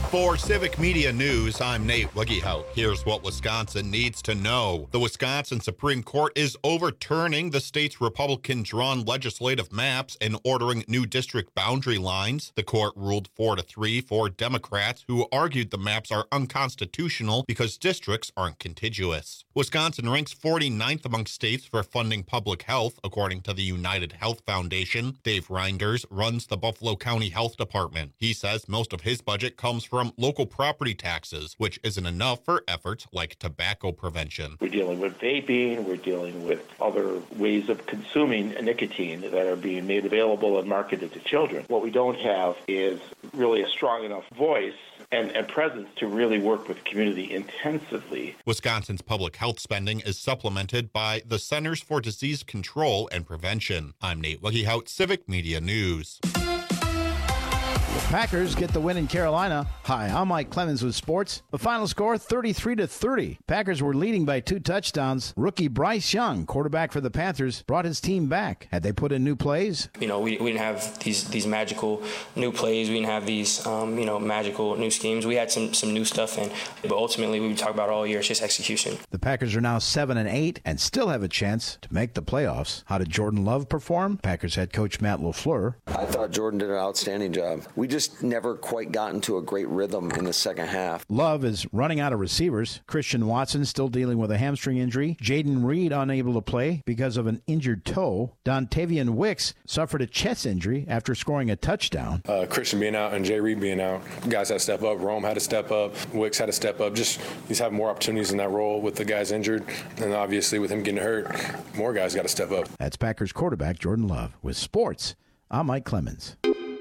For Civic Media News, I'm Nate Wiggyhout. Here's what Wisconsin needs to know. The Wisconsin Supreme Court is overturning the state's Republican-drawn legislative maps and ordering new district boundary lines. The court ruled 4-3 for Democrats, who argued the maps are unconstitutional because districts aren't contiguous. Wisconsin ranks 49th among states for funding public health, according to the United Health Foundation. Dave Reinders runs the Buffalo County Health Department. He says most of his budget comes from local property taxes, which isn't enough for efforts like tobacco prevention. We're dealing with vaping, we're dealing with other ways of consuming nicotine that are being made available and marketed to children. What we don't have is really a strong enough voice and presence to really work with the community intensively. Wisconsin's public health spending is supplemented by the Centers for Disease Control and Prevention. I'm Nate Wiggyhout, Civic Media News. Packers get the win in Carolina. Hi, I'm Mike Clemens with sports. The final score, 33-30. Packers were leading by 2 touchdowns. Rookie Bryce Young, quarterback for the Panthers, brought his team back. Had they put in new plays? We didn't have these magical new plays. We didn't have these, magical new schemes. We had some new stuff in. But ultimately, we talk about all year, it's just execution. The Packers are now 7-8 and still have a chance to make the playoffs. How did Jordan Love perform? Packers head coach Matt LaFleur. I thought Jordan did an outstanding job. We just never quite got into a great rhythm in the second half. Love is running out of receivers. Christian Watson still dealing with a hamstring injury. Jaden Reed unable to play because of an injured toe. Dontavian Wicks suffered a chest injury after scoring a touchdown. Christian being out and Jay Reed being out. Guys had to step up. Rome had to step up. Wicks had to step up. Just he's having more opportunities in that role with the guys injured. And obviously with him getting hurt, more guys got to step up. That's Packers quarterback Jordan Love. With sports, I'm Mike Clemens.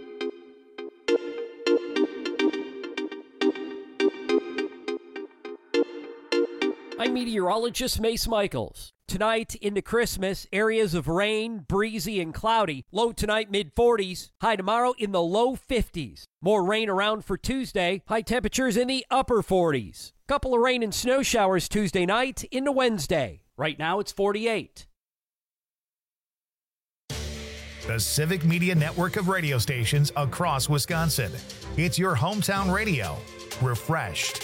I'm meteorologist Mace Michaels. Tonight into Christmas, areas of rain, breezy, and cloudy. Low tonight, mid-40s. High tomorrow in the low 50s. More rain around for Tuesday. High temperatures in the upper 40s. Couple of rain and snow showers Tuesday night into Wednesday. Right now it's 48. The Civic Media network of radio stations across Wisconsin. It's your hometown radio. Refreshed.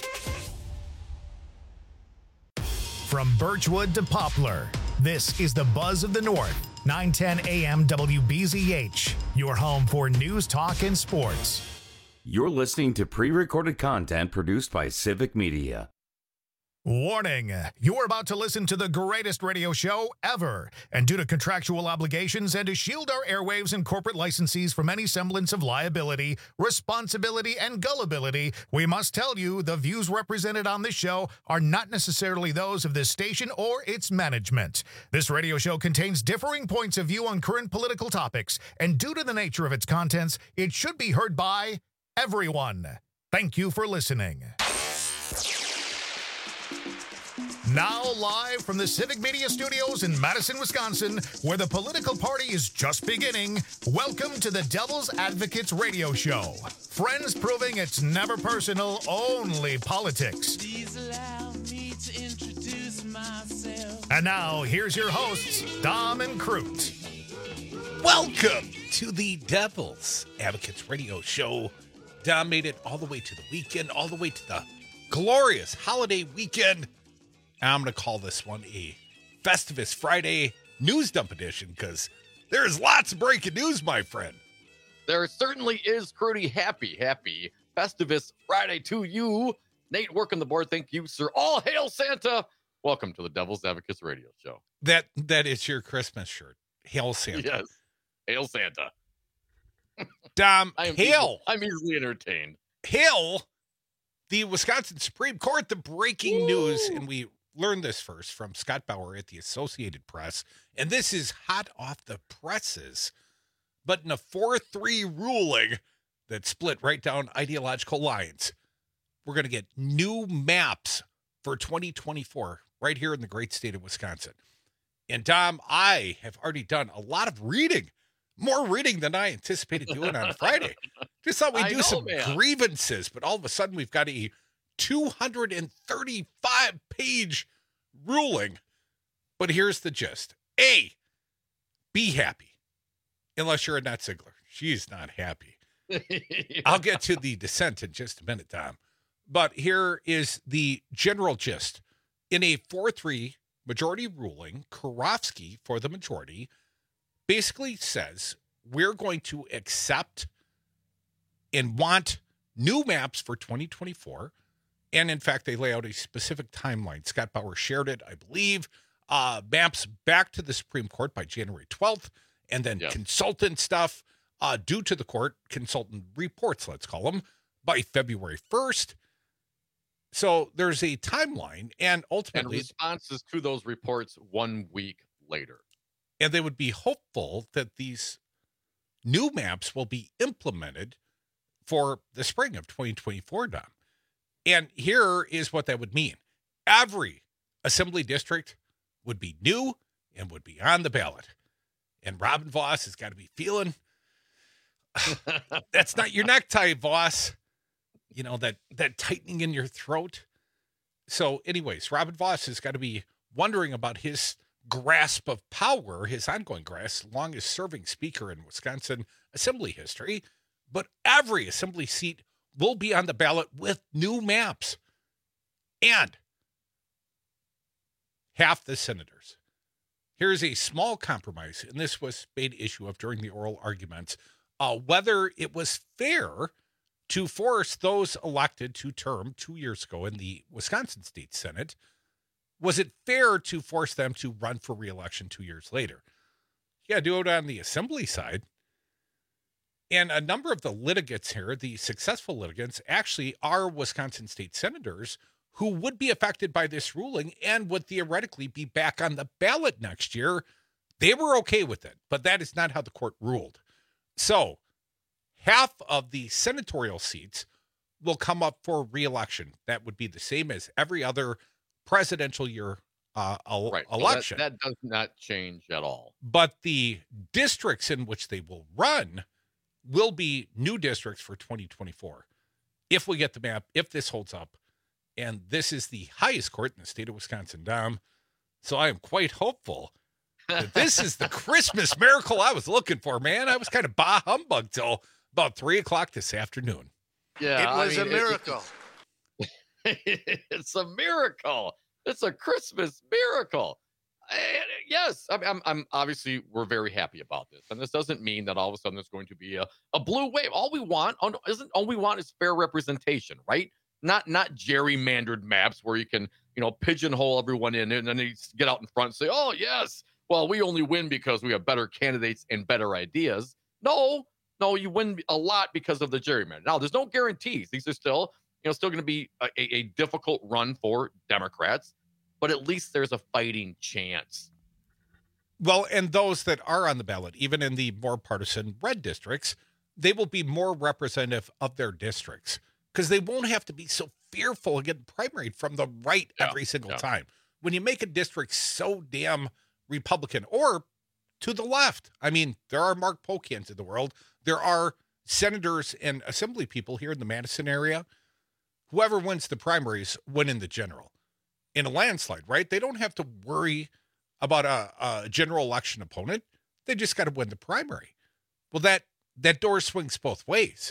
From Birchwood to Poplar, this is the Buzz of the North, 910 AM WBZH, your home for news, talk, and sports. You're listening to pre-recorded content produced by Civic Media. Warning, you're about to listen to the greatest radio show ever. And due to contractual obligations and to shield our airwaves and corporate licensees from any semblance of liability, responsibility, and gullibility, we must tell you the views represented on this show are not necessarily those of this station or its management. This radio show contains differing points of view on current political topics, and due to the nature of its contents, it should be heard by everyone. Thank you for listening. Now live from the Civic Media Studios in Madison, Wisconsin, where the political party is just beginning, welcome to the Devil's Advocates Radio Show. Friends proving it's never personal, only politics. Please allow me to introduce myself. And now, here's your hosts, Dom and Crute. Welcome to the Devil's Advocates Radio Show. Dom made it all the way to the weekend, all the way to the glorious holiday weekend. I'm going to call this one a Festivus Friday News Dump Edition because there's lots of breaking news, my friend. There certainly is, Crudy. Happy Festivus Friday to you. Nate working the board. Thank you, sir. All hail Santa. Welcome to the Devil's Advocates Radio Show. That is your Christmas shirt. Hail Santa. Yes. Hail Santa. Dom, I'm easily entertained. Hail the Wisconsin Supreme Court, the breaking news, and we learned this first from Scott Bauer at the Associated Press, and this is hot off the presses, but in a 4-3 ruling that split right down ideological lines, we're going to get new maps for 2024 right here in the great state of Wisconsin. And Dom, I have already done a lot of reading, more reading than I anticipated doing on a Friday. Just thought we'd do some grievances, but all of a sudden we've got a 235-page ruling. But here's the gist. A, be happy. Unless you're Annette Ziegler. She's not happy. I'll get to the dissent in just a minute, Tom. But here is the general gist. In a 4-3 majority ruling, Karofsky, for the majority, basically says we're going to accept and want new maps for 2024. And in fact, they lay out a specific timeline. Scott Bauer shared it, I believe. Maps back to the Supreme Court by January 12th, and then consultant stuff due to the court, consultant reports, let's call them, by February 1st. So there's a timeline, and ultimately... And responses to those reports 1 week later. And they would be hopeful that these new maps will be implemented for the spring of 2024, Dom. And here is what that would mean. Every assembly district would be new and would be on the ballot. And Robin Vos has got to be feeling, that's not your necktie, Vos. You know, that tightening in your throat. So anyways, Robin Vos has got to be wondering about his grasp of power, his ongoing grasp, longest serving speaker in Wisconsin assembly history. But every assembly seat will be on the ballot with new maps. And half the senators. Here's a small compromise, and this was made issue of during the oral arguments, whether it was fair to force those elected to term 2 years ago in the Wisconsin State Senate. Was it fair to force them to run for re-election 2 years later? Yeah, do it on the assembly side. And a number of the litigants here, the successful litigants, actually are Wisconsin state senators who would be affected by this ruling and would theoretically be back on the ballot next year. They were okay with it, but that is not how the court ruled. So half of the senatorial seats will come up for re-election. That would be the same as every other presidential year election. So that does not change at all. But the districts in which they will run will be new districts for 2024. If we get the map, if this holds up, and this is the highest court in the state of Wisconsin, Dom. So I am quite hopeful that this is the Christmas miracle I was looking for, man. I was kind of bah humbug till about 3:00 this afternoon. Yeah, it was a miracle. It's a miracle. It's a Christmas miracle. Yes, I'm obviously we're very happy about this, and this doesn't mean that all of a sudden there's going to be a blue wave. All we want is fair representation, right? Not gerrymandered maps where you can pigeonhole everyone in, and then you get out in front and say, oh yes, well we only win because we have better candidates and better ideas. No, you win a lot because of the gerrymander. Now there's no guarantees. These are still going to be a difficult run for Democrats. But at least there's a fighting chance. Well, and those that are on the ballot, even in the more partisan red districts, they will be more representative of their districts because they won't have to be so fearful of getting primaried from the right every single time. When you make a district so damn Republican or to the left, I mean, there are Mark Pokans in the world. There are senators and assembly people here in the Madison area. Whoever wins the primaries win in the general. In a landslide, right? They don't have to worry about a general election opponent. They just got to win the primary. Well, that door swings both ways.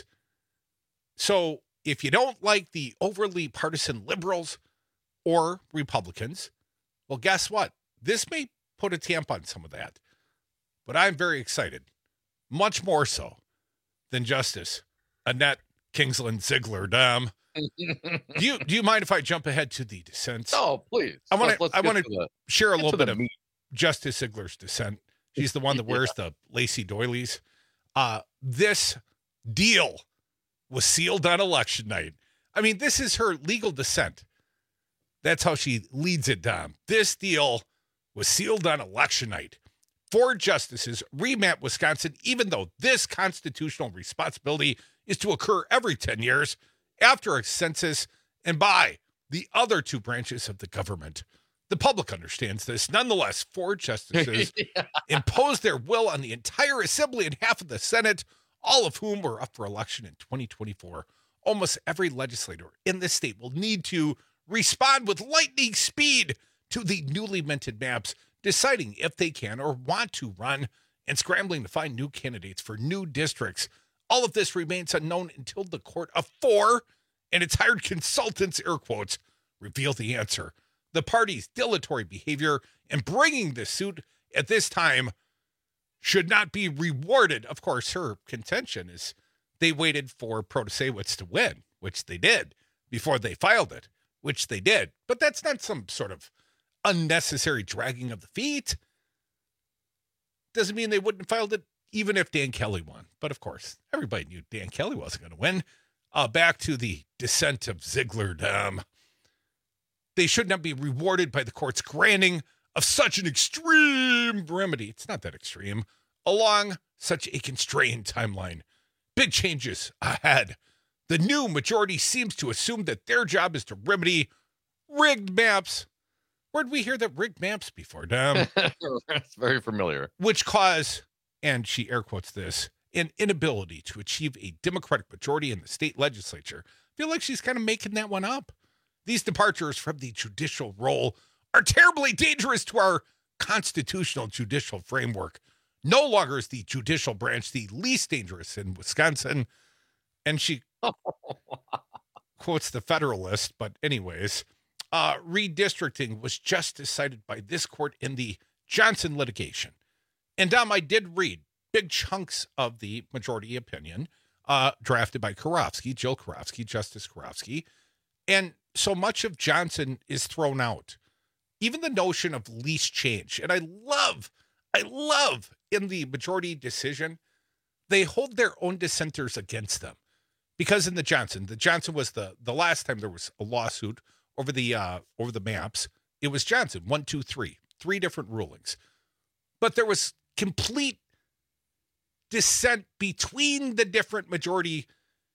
So if you don't like the overly partisan liberals or Republicans, well, guess what? This may put a tamp on some of that. But I'm very excited, much more so than Justice Annette Kingsland Ziegler, Dom. Do you mind if I jump ahead to the dissent? Oh, please. I want to share a little bit of Justice Ziegler's dissent. She's the one that wears the lacy doilies. This deal was sealed on election night. I mean, this is her legal dissent. That's how she leads it down. This deal was sealed on election night. 4 justices remap Wisconsin, even though this constitutional responsibility is to occur every 10 years. After a census and by the other 2 branches of the government. The public understands this. Nonetheless, 4 justices imposed their will on the entire assembly and half of the Senate, all of whom were up for election in 2024. Almost every legislator in this state will need to respond with lightning speed to the newly minted maps, deciding if they can or want to run and scrambling to find new candidates for new districts. All of this remains unknown until the court of 4 and its hired consultants, air quotes, reveal the answer. The party's dilatory behavior in bringing this suit at this time should not be rewarded. Of course, her contention is they waited for Protasewicz to win, which they did, before they filed it, which they did. But that's not some sort of unnecessary dragging of the feet. Doesn't mean they wouldn't have filed it even if Dan Kelly won. But of course, everybody knew Dan Kelly wasn't going to win. Back to the dissent of Ziegler. They should not be rewarded by the court's granting of such an extreme remedy. It's not that extreme. Along such a constrained timeline. Big changes ahead. The new majority seems to assume that their job is to remedy rigged maps. Where'd we hear that rigged maps before, Dom? That's very familiar. Which cause, and she air quotes this, an inability to achieve a Democratic majority in the state legislature. I feel like she's kind of making that one up. These departures from the judicial role are terribly dangerous to our constitutional judicial framework. No longer is the judicial branch the least dangerous in Wisconsin. And she quotes the Federalist, but anyways, redistricting was just decided by this court in the Johnson litigation. And Dom, I did read big chunks of the majority opinion drafted by Jill Karofsky, Justice Karofsky. And so much of Johnson is thrown out. Even the notion of least change. And I love in the majority decision, they hold their own dissenters against them. Because in the Johnson was the last time there was a lawsuit over the maps. It was Johnson, 1, 2, 3, 3 different rulings. But there was complete dissent between the different majority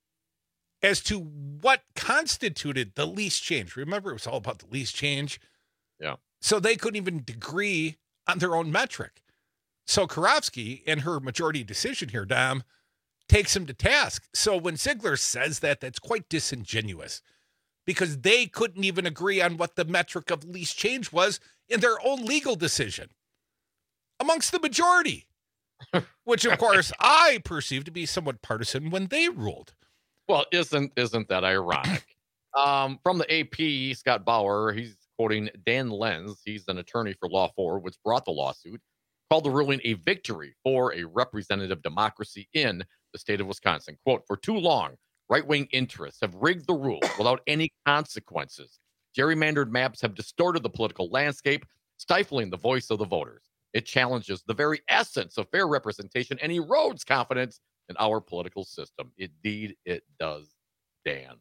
as to what constituted the least change. Remember, it was all about the least change. Yeah. So they couldn't even agree on their own metric. So Karofsky, in her majority decision here, Dom, takes him to task. So when Ziegler says that, that's quite disingenuous because they couldn't even agree on what the metric of least change was in their own legal decision amongst the majority, which of course I perceive to be somewhat partisan when they ruled. Well, isn't that ironic? From the AP, Scott Bauer, he's quoting Dan Lenz. He's an attorney for Law 4, which brought the lawsuit, called the ruling a victory for a representative democracy in the state of Wisconsin. Quote, for too long, right-wing interests have rigged the rules without any consequences. Gerrymandered maps have distorted the political landscape, stifling the voice of the voters. It challenges the very essence of fair representation and erodes confidence in our political system. Indeed, it does, Dan.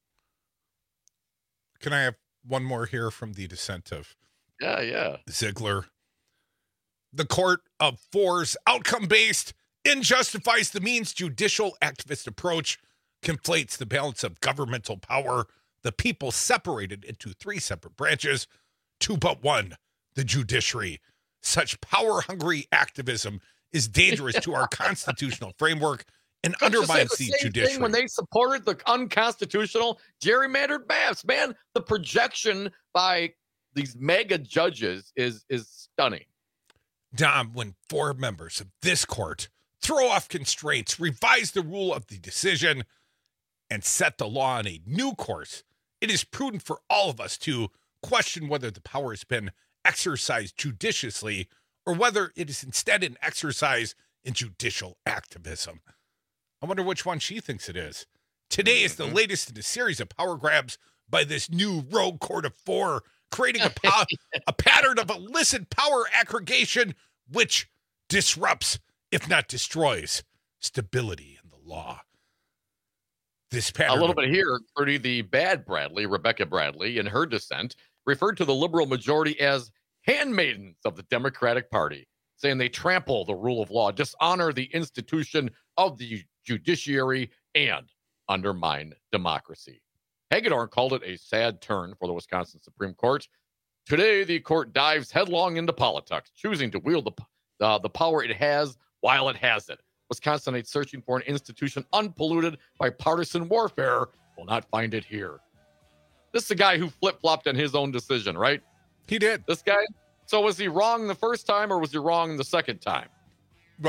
Can I have one more here from the dissent of Ziegler? The court of 4's outcome-based injustifies the means judicial activist approach conflates the balance of governmental power, the people separated into 3 separate branches, to but one, the judiciary. Such power-hungry activism is dangerous to our constitutional framework and undermines the judiciary. When they supported the unconstitutional gerrymandered maps, man, the projection by these mega judges is stunning. Dom, when 4 members of this court throw off constraints, revise the rule of the decision, and set the law on a new course, it is prudent for all of us to question whether the power has been exercised judiciously or whether it is instead an exercise in judicial activism. I wonder which one she thinks it is. Today is the latest in a series of power grabs by this new rogue court of 4, creating a pattern of illicit power aggregation which disrupts, if not destroys, stability in the law. This pattern. A little bit here, Trudy, the bad Bradley, Rebecca Bradley, in her dissent, referred to the liberal majority as handmaidens of the Democratic Party, saying they trample the rule of law, dishonor the institution of the judiciary, and undermine democracy. Hagedorn called it a sad turn for the Wisconsin Supreme Court. Today, the court dives headlong into politics, choosing to wield the power it has while it has it. Wisconsinites searching for an institution unpolluted by partisan warfare will not find it here. This is a guy who flip-flopped on his own decision, right? He did. This guy? So was he wrong the first time or was he wrong the second time? Well,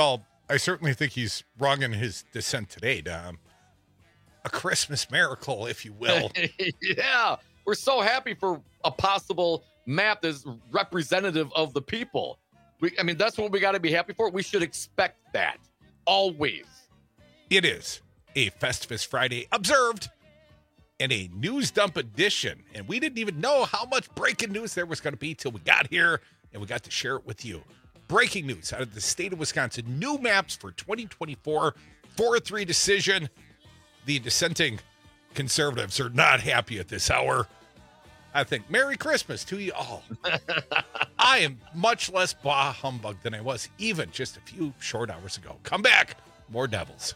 I certainly think he's wrong in his dissent today, Dom. A Christmas miracle, if you will. Yeah, we're so happy for a possible map that's representative of the people. That's what we got to be happy for. We should expect that always. It is a Festivus Friday observed and a news dump edition. And we didn't even know how much breaking news there was going to be till we got here and we got to share it with you. Breaking news out of the state of Wisconsin. New maps for 2024. 4-3 decision. The dissenting conservatives are not happy at this hour. I think Merry Christmas to you all. I am much less bah humbug than I was even just a few short hours ago. Come back. More Devils.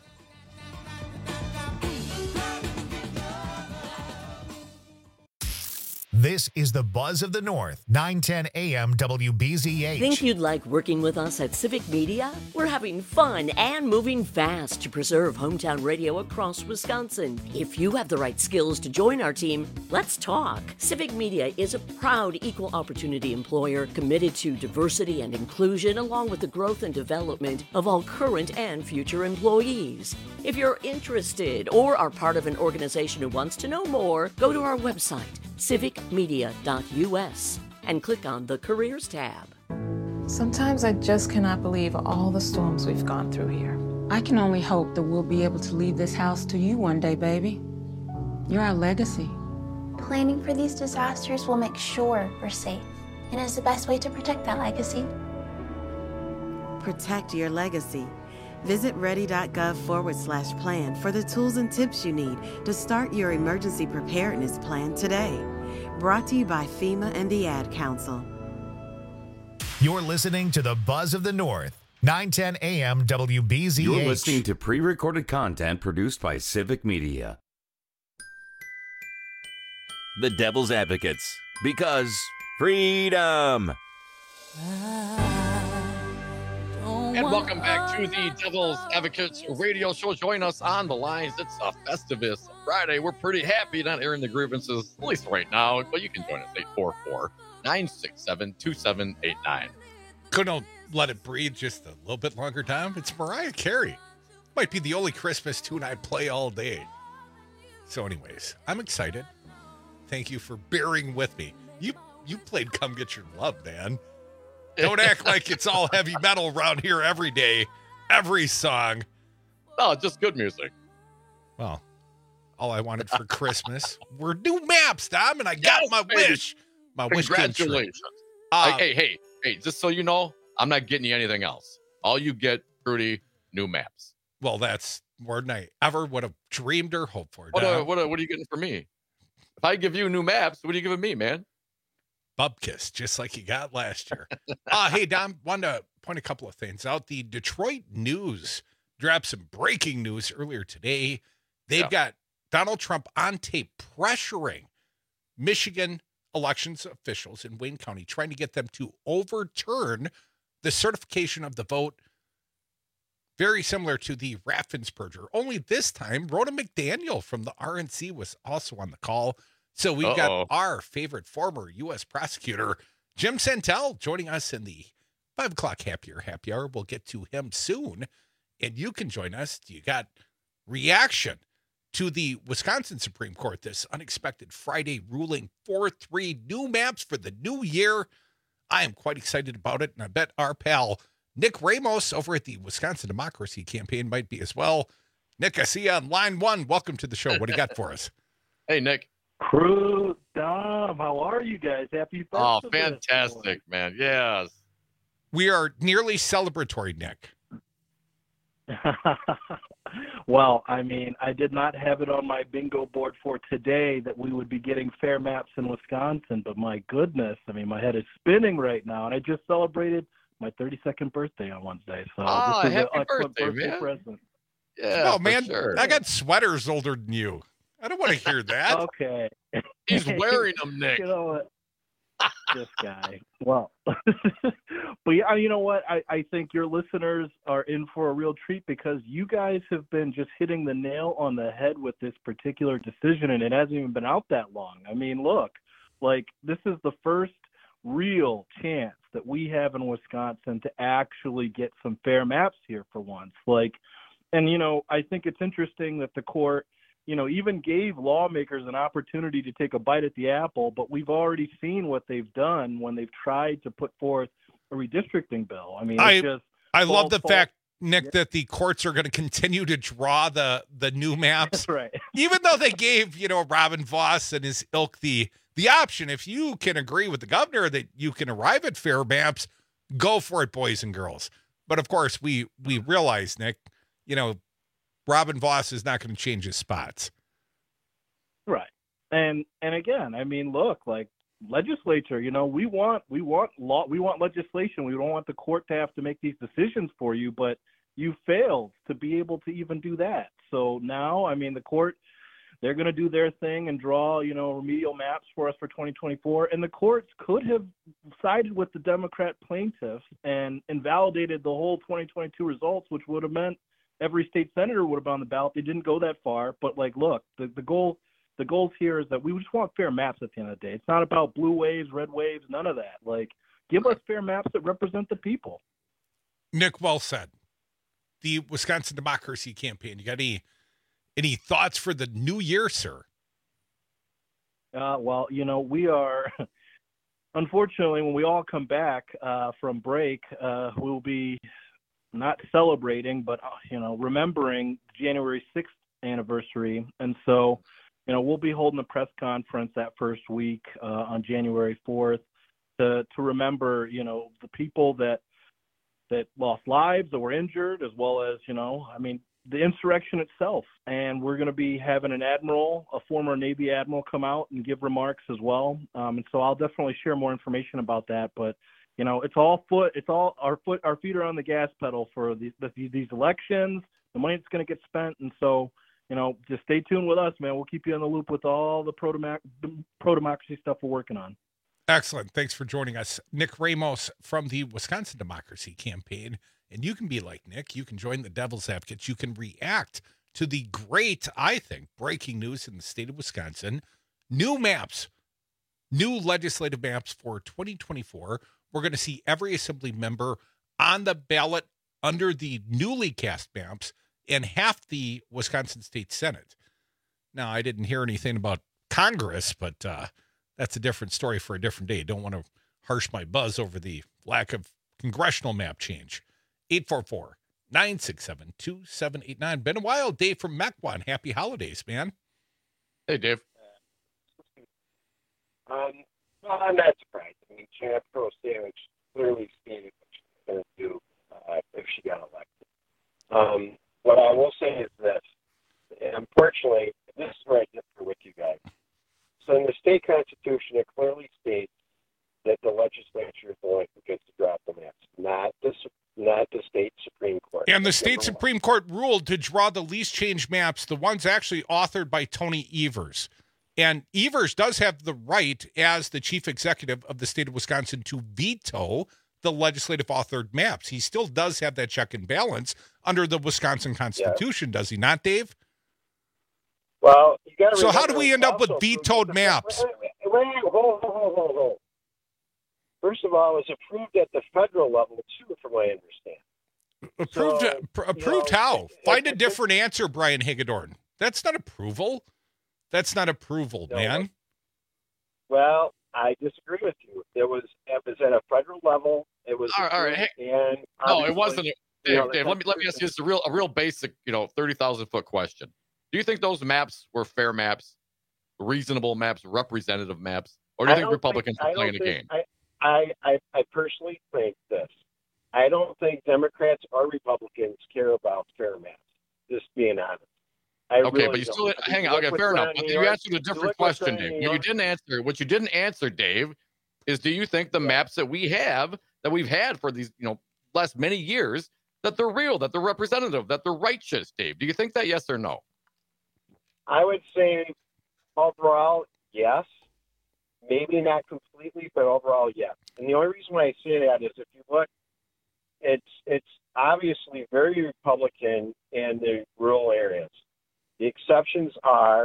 This is the Buzz of the North, 910 AM WBZH. Think you'd like working with us at Civic Media? We're having fun and moving fast to preserve hometown radio across Wisconsin. If you have the right skills to join our team, let's talk. Civic Media is a proud equal opportunity employer committed to diversity and inclusion along with the growth and development of all current and future employees. If you're interested or are part of an organization who wants to know more, go to our website, civicmedia.us, and click on the Careers tab. Sometimes I just cannot believe all the storms we've gone through here. I can only hope that we'll be able to leave this house to you one day, baby. You're our legacy. Planning for these disasters will make sure we're safe, and is the best way to protect that legacy. Protect your legacy. Visit ready.gov/plan for the tools and tips you need to start your emergency preparedness plan today. Brought to you by FEMA and the Ad Council. You're listening to the Buzz of the North, 910 AM WBZH. You're listening to pre-recorded content produced by Civic Media. The Devil's Advocates, because freedom. And welcome back to the Devil's Advocates radio show. Join us on the lines. It's a Festivus Friday. We're pretty happy not airing the grievances, at least right now, but you can join us 844-967-2789. Couldn't let it breathe just a little bit longer, Tom. It's Mariah Carey. Might be the only Christmas tune I play all day. So anyways, I'm excited. Thank you for bearing with me. You played Come Get Your Love, man. Don't act like it's all heavy metal around here every day, every song. No, just good music. Well, all I wanted for Christmas were new maps, Tom, and I got my wish. My wish came true. Congratulations. Hey, just so you know, I'm not getting you anything else. All you get, Rudy, new maps. Well, that's more than I ever would have dreamed or hoped for. What are you getting for me? If I give you new maps, what are you giving me, man? Bubkiss, just like you got last year. Hey, Dom, wanted to point a couple of things out. The Detroit News dropped some breaking news earlier today. They've got Donald Trump on tape pressuring Michigan elections officials in Wayne County, trying to get them to overturn the certification of the vote, very similar to the Raffensperger. Only this time, Rhoda McDaniel from the RNC was also on the call. So we've got our favorite former U.S. prosecutor, Jim Santel, joining us in the 5 o'clock happy hour. We'll get to him soon. And you can join us. You got reaction to the Wisconsin Supreme Court, this unexpected Friday ruling 4-3 new maps for the new year. I am quite excited about it. And I bet our pal Nick Ramos over at the Wisconsin Democracy Campaign might be as well. Nick, I see you on line one. Welcome to the show. What do you got for us? Hey, Nick. Crew, Dom, how are you guys? Happy birthday. Oh, fantastic, man. Yes. We are nearly celebratory, Nick. Well, I mean, I did not have it on my bingo board for today that we would be getting fair maps in Wisconsin, but my goodness, I mean, my head is spinning right now, and I just celebrated my 32nd birthday on Wednesday, so this is happy an excellent birthday man. present. Yeah, oh, man, sure. I got sweaters older than you. I don't want to hear that. Okay. He's wearing them, Nick. You know what? This guy. Well, but yeah, you know what? I think your listeners are in for a real treat because you guys have been just hitting the nail on the head with this particular decision, and it hasn't even been out that long. I mean, look, like this is the first real chance that we have in Wisconsin to actually get some fair maps here for once. And, I think it's interesting that the court, even gave lawmakers an opportunity to take a bite at the apple, but we've already seen what they've done when they've tried to put forth a redistricting bill. I mean, I love the fact, Nick, that the courts are going to continue to draw the new maps. That's right. Even though they gave, Robin Voss and his ilk the option, if you can agree with the governor that you can arrive at fair maps, go for it, boys and girls. But of course, we realize, Nick, Robin Voss is not going to change his spots. Right. And again, I mean, look, legislature, we want legislation. We don't want the court to have to make these decisions for you, but you failed to be able to even do that. So now, I mean, the court, they're going to do their thing and draw, remedial maps for us for 2024. And the courts could have sided with the Democrat plaintiffs and invalidated the whole 2022 results, which would have meant every state senator would have been on the ballot. They didn't go that far. But look, the goals here is that we just want fair maps at the end of the day. It's not about blue waves, red waves, none of that. Give us fair maps that represent the people. Nick, well said. The Wisconsin Democracy Campaign, you got any thoughts for the new year, sir? Well, we are, unfortunately, when we all come back from break, we'll be not celebrating, but, remembering January 6th anniversary. And so, we'll be holding a press conference that first week on January 4th to remember, the people that lost lives, that were injured, as well as, the insurrection itself. And we're going to be having an admiral, a former Navy admiral, come out and give remarks as well. And so I'll definitely share more information about that. But, our feet are on the gas pedal for these elections, the money that's going to get spent. And so, just stay tuned with us, man. We'll keep you in the loop with all the pro-democracy stuff we're working on. Excellent. Thanks for joining us. Nick Ramos from the Wisconsin Democracy Campaign. And you can be like Nick. You can join the Devil's Advocates. You can react to the great, I think, breaking news in the state of Wisconsin. New maps, new legislative maps for 2024. We're going to see every assembly member on the ballot under the newly cast maps and half the Wisconsin State Senate. Now, I didn't hear anything about Congress, but that's a different story for a different day. Don't want to harsh my buzz over the lack of congressional map change. 844-967-2789. Been a while. Dave from Mequon. Happy holidays, man. Hey, Dave. Well, I'm not surprised. I mean, Janet Pro Sandwich clearly stated what she was going to do if she got elected. What I will say is this. Unfortunately, this is where I differ with you guys. So in the state constitution, it clearly states that the legislature is the one who gets to drop the maps, not the state Supreme Court. And the state Supreme Court ruled to draw the least change maps, the ones actually authored by Tony Evers. And Evers does have the right, as the chief executive of the state of Wisconsin, to veto the legislative authored maps. He still does have that check and balance under the Wisconsin Constitution, does he not, Dave? Well, you got to. So how do we end up with vetoed maps? Wait, hold. First of all, it was approved at the federal level too, from what I understand. Approved how? Find a different answer, Brian Hagedorn. That's not approval. That's not approval, man. Well, I disagree with you. It was at a federal level. It was all right. Hey, and no, it wasn't. Dave, let me ask you just a real basic, 30,000-foot question. Do you think those maps were fair maps, reasonable maps, representative maps, or do you think Republicans are playing a game? I personally think this. I don't think Democrats or Republicans care about fair maps. Just being honest. Okay, but you still hang on. Okay, fair enough. But you answered a different question, Dave. What you didn't answer. What you didn't answer, Dave, is do you think the maps that we've had for these, last many years, that they're real, that they're representative, that they're righteous, Dave? Do you think that? Yes or no? I would say overall, yes. Maybe not completely, but overall, yes. And the only reason why I say that is if you look, it's obviously very Republican in the rural areas. The exceptions are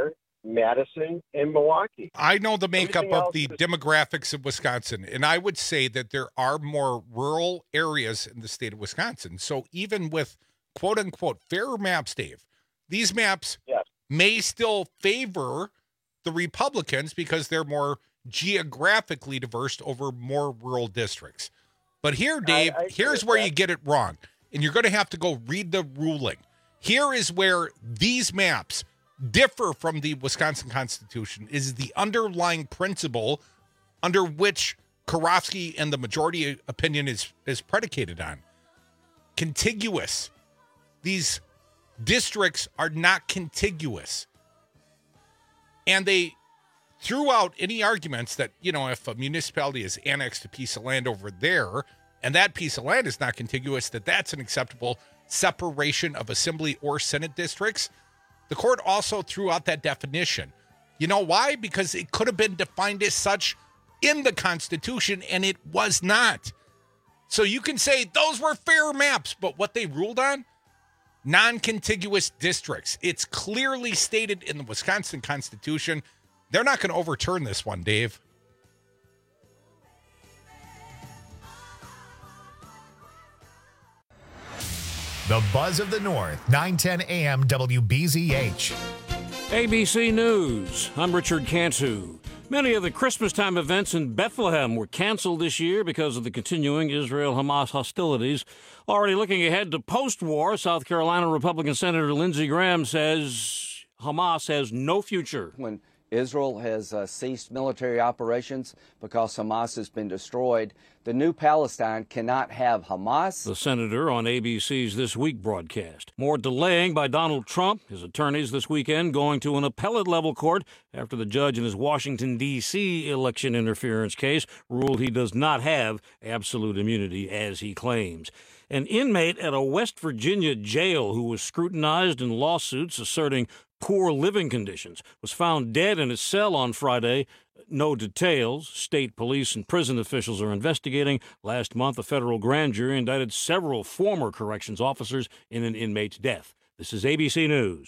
Madison, and Milwaukee. I know the makeup Everything of the demographics of Wisconsin, and I would say that there are more rural areas in the state of Wisconsin. So even with quote-unquote fair maps, Dave, these maps may still favor the Republicans because they're more geographically diverse over more rural districts. But here, Dave, here's where you get it wrong, and you're going to have to go read the ruling. Here is where these maps differ from the Wisconsin Constitution, is the underlying principle under which Karofsky and the majority opinion is predicated on. Contiguous. These districts are not contiguous. And they threw out any arguments that, if a municipality is annexed a piece of land over there, and that piece of land is not contiguous, that's an acceptable separation of assembly or Senate districts. The court also threw out that definition. You know why? Because it could have been defined as such in the Constitution, and it was not. So you can say those were fair maps, but what they ruled on? Non-contiguous districts. It's clearly stated in the Wisconsin Constitution. They're not going to overturn this one, Dave. The Buzz of the North, 910 AM WBZH. ABC News. I'm Richard Cantu. Many of the Christmas-time events in Bethlehem were canceled this year because of the continuing Israel-Hamas hostilities. Already looking ahead to post-war, South Carolina Republican Senator Lindsey Graham says Hamas has no future. When Israel has ceased military operations because Hamas has been destroyed, the new Palestine cannot have Hamas. The senator on ABC's This Week broadcast. More delaying by Donald Trump, his attorneys this weekend going to an appellate-level court after the judge in his Washington, D.C. election interference case ruled he does not have absolute immunity, as he claims. An inmate at a West Virginia jail who was scrutinized in lawsuits asserting poor living conditions was found dead in his cell on Friday. No details. State police and prison officials are investigating. Last month, a federal grand jury indicted several former corrections officers in an inmate's death. This is ABC News.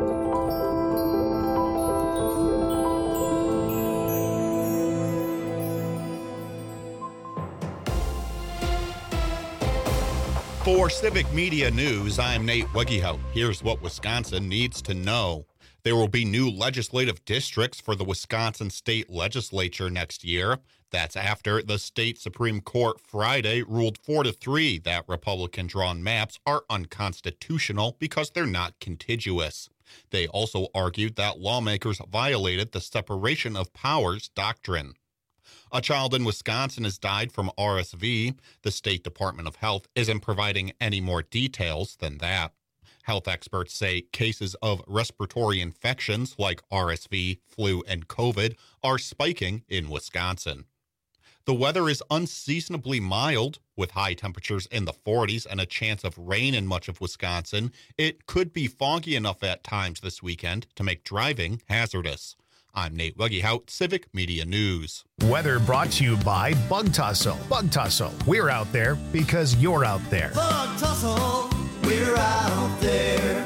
For Civic Media News, I'm Nate Wegehout. Here's what Wisconsin needs to know. There will be new legislative districts for the Wisconsin State Legislature next year. That's after the state Supreme Court Friday ruled 4-3 that Republican-drawn maps are unconstitutional because they're not contiguous. They also argued that lawmakers violated the separation of powers doctrine. A child in Wisconsin has died from RSV. The State Department of Health isn't providing any more details than that. Health experts say cases of respiratory infections like RSV, flu, and COVID are spiking in Wisconsin. The weather is unseasonably mild, with high temperatures in the 40s and a chance of rain in much of Wisconsin. It could be foggy enough at times this weekend to make driving hazardous. I'm Nate Wegehout, Civic Media News. Weather brought to you by Bug Tussle. Bug Tussle. We're out there because you're out there. Bug Tussle, we're out there.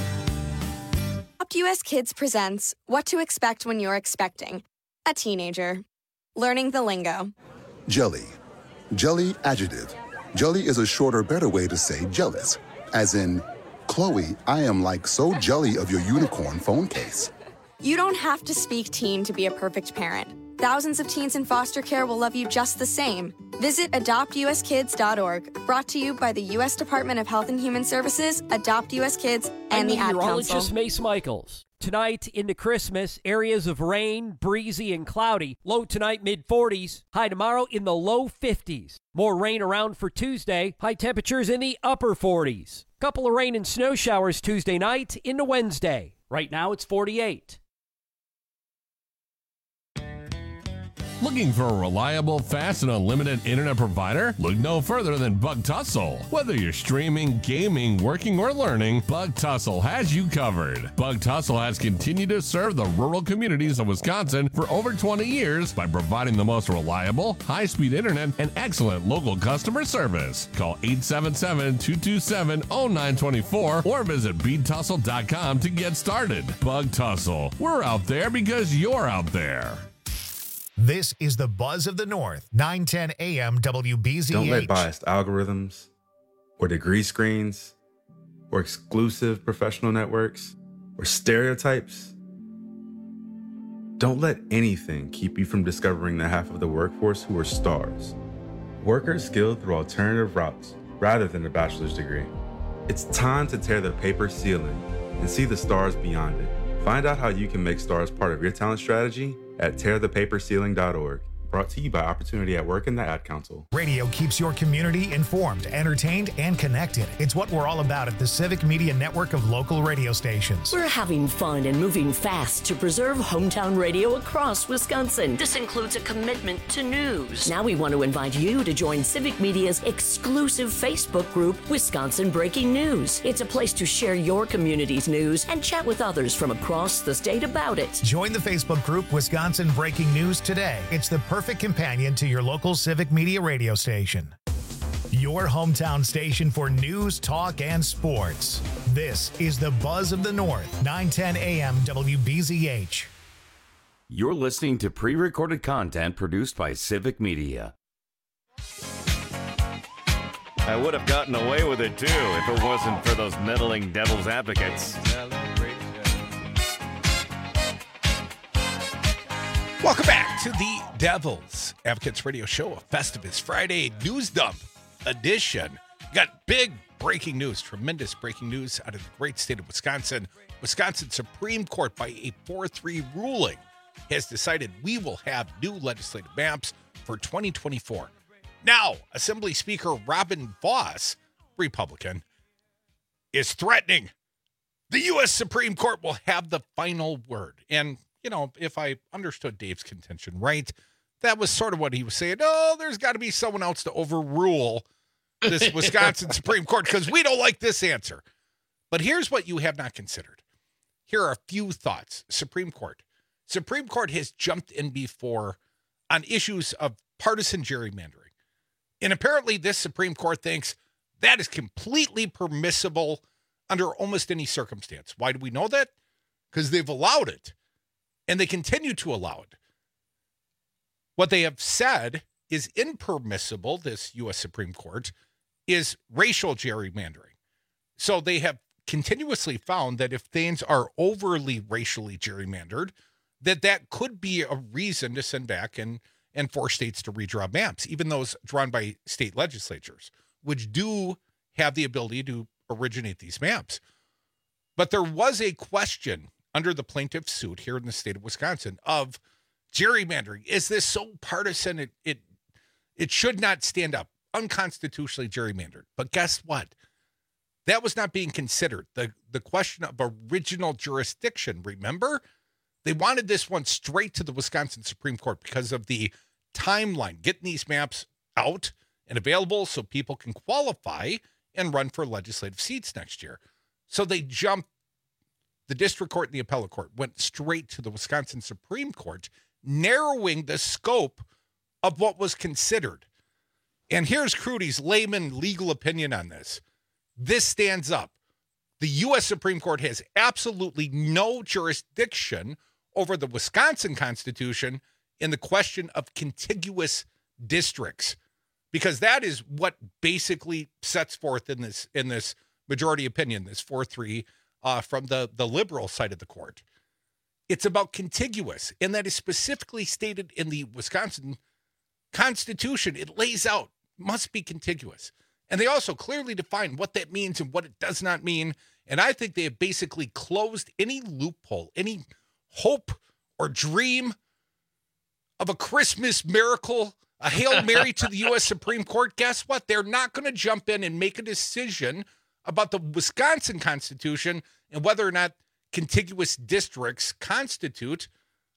Adopt US Kids presents What to Expect When You're Expecting a Teenager. Learning the lingo. Jelly. Jelly adjective. Jelly is a shorter, better way to say jealous. As in, Chloe, I am like so jelly of your unicorn phone case. You don't have to speak teen to be a perfect parent. Thousands of teens in foster care will love you just the same. Visit adoptuskids.org. Brought to you by the U.S. Department of Health and Human Services, Adopt U.S. Kids, and the Ad Council. Meteorologist Mace Michaels. Tonight into Christmas, areas of rain, breezy, and cloudy. Low tonight, mid-40s. High tomorrow in the low 50s. More rain around for Tuesday. High temperatures in the upper 40s. Couple of rain and snow showers Tuesday night into Wednesday. Right now, it's 48. Looking for a reliable, fast, and unlimited internet provider? Look no further than Bug Tussle. Whether you're streaming, gaming, working, or learning, Bug Tussle has you covered. Bug Tussle has continued to serve the rural communities of Wisconsin for over 20 years by providing the most reliable, high-speed internet and excellent local customer service. Call 877-227-0924 or visit BeatTussle.com to get started. Bug Tussle. We're out there because you're out there. This is the Buzz of the North, 910 AM WBZH. Don't let biased algorithms or degree screens or exclusive professional networks or stereotypes. Don't let anything keep you from discovering the half of the workforce who are stars. Workers skilled through alternative routes rather than a bachelor's degree. It's time to tear the paper ceiling and see the stars beyond it. Find out how you can make stars part of your talent strategy at tearthepaperceiling.org. Brought to you by Opportunity at Work and the Ad Council. Radio keeps your community informed, entertained, and connected. It's what we're all about at the Civic Media Network of local radio stations. We're having fun and moving fast to preserve hometown radio across Wisconsin. This includes a commitment to news. Now we want to invite you to join Civic Media's exclusive Facebook group, Wisconsin Breaking News. It's a place to share your community's news and chat with others from across the state about it. Join the Facebook group Wisconsin Breaking News today. It's the perfect companion to your local Civic Media radio station. Your hometown station for news, talk, and sports. This is the Buzz of the North, 910 AM WBZH. You're listening to pre-recorded content produced by Civic Media. I would have gotten away with it, too, if it wasn't for those meddling devil's advocates. Welcome back to the Devil's Advocates Radio Show, a Festivus Friday News Dump edition. Got big breaking news, tremendous breaking news out of the great state of Wisconsin. Wisconsin Supreme Court, by a 4-3 ruling, has decided we will have new legislative maps for 2024. Now, Assembly Speaker Robin Vos, Republican, is threatening the U.S. Supreme Court will have the final word. And you know, if I understood Dave's contention right, that was sort of what he was saying. Oh, there's got to be someone else to overrule this Wisconsin Supreme Court because we don't like this answer. But here's what you have not considered. Here are a few thoughts. Supreme Court has jumped in before on issues of partisan gerrymandering. And apparently this Supreme Court thinks that is completely permissible under almost any circumstance. Why do we know that? Because they've allowed it. And they continue to allow it. What they have said is impermissible, this U.S. Supreme Court, is racial gerrymandering. So they have continuously found that if things are overly racially gerrymandered, that could be a reason to send back and force states to redraw maps, even those drawn by state legislatures, which do have the ability to originate these maps. But there was a question under the plaintiff's suit here in the state of Wisconsin of gerrymandering. Is this so partisan it should not stand up, unconstitutionally gerrymandered? But guess what? That was not being considered. The question of original jurisdiction, remember? They wanted this one straight to the Wisconsin Supreme Court because of the timeline, getting these maps out and available so people can qualify and run for legislative seats next year. So they jumped. The district court and the appellate court went straight to the Wisconsin Supreme Court, narrowing the scope of what was considered. And here's Crudy's layman legal opinion on this. This stands up. The U.S. Supreme Court has absolutely no jurisdiction over the Wisconsin Constitution in the question of contiguous districts, because that is what basically sets forth in this majority opinion, this 4-3 from the liberal side of the court. It's about contiguous, and that is specifically stated in the Wisconsin Constitution. It lays out, must be contiguous. And they also clearly define what that means and what it does not mean. And I think they have basically closed any loophole, any hope or dream of a Christmas miracle, a Hail Mary to the U.S. Supreme Court. Guess what? They're not going to jump in and make a decision about the Wisconsin Constitution and whether or not contiguous districts constitute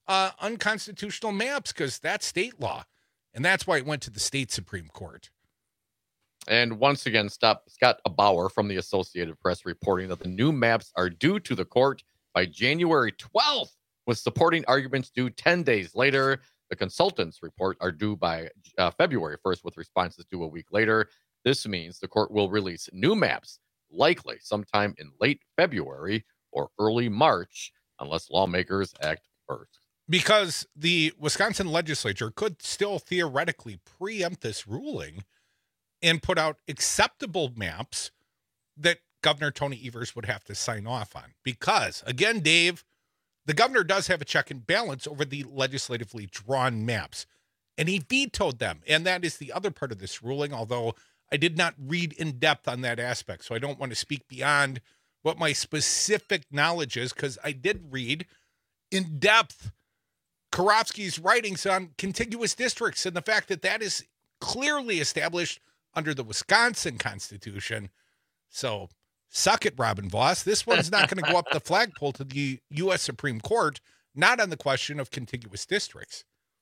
unconstitutional maps because that's state law. And that's why it went to the state Supreme Court. And once again, Scott Bauer from the Associated Press reporting that the new maps are due to the court by January 12th, with supporting arguments due 10 days later. The consultants' report are due by February 1st, with responses due a week later. This means the court will release new maps, likely sometime in late February or early March, unless lawmakers act first. Because the Wisconsin legislature could still theoretically preempt this ruling and put out acceptable maps that Governor Tony Evers would have to sign off on. Because, again, Dave, the governor does have a check and balance over the legislatively drawn maps, and he vetoed them. And that is the other part of this ruling, although I did not read in depth on that aspect, so I don't want to speak beyond what my specific knowledge is, because I did read in depth Karofsky's writings on contiguous districts and the fact that that is clearly established under the Wisconsin Constitution. So suck it, Robin Voss. This one's not going to go up the flagpole to the U.S. Supreme Court, not on the question of contiguous districts.